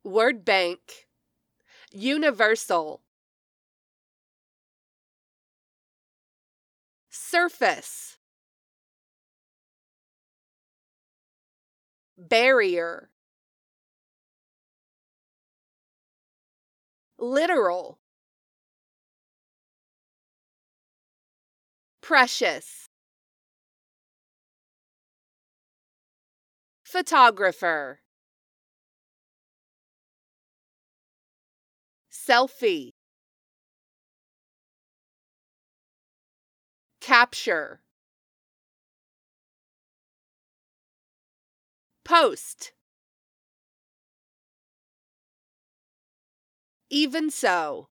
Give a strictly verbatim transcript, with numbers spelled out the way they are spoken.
Word bank. Universal. Surface. Barrier. Literal. Precious. Photographer. Selfie. Capture. Post. Even so.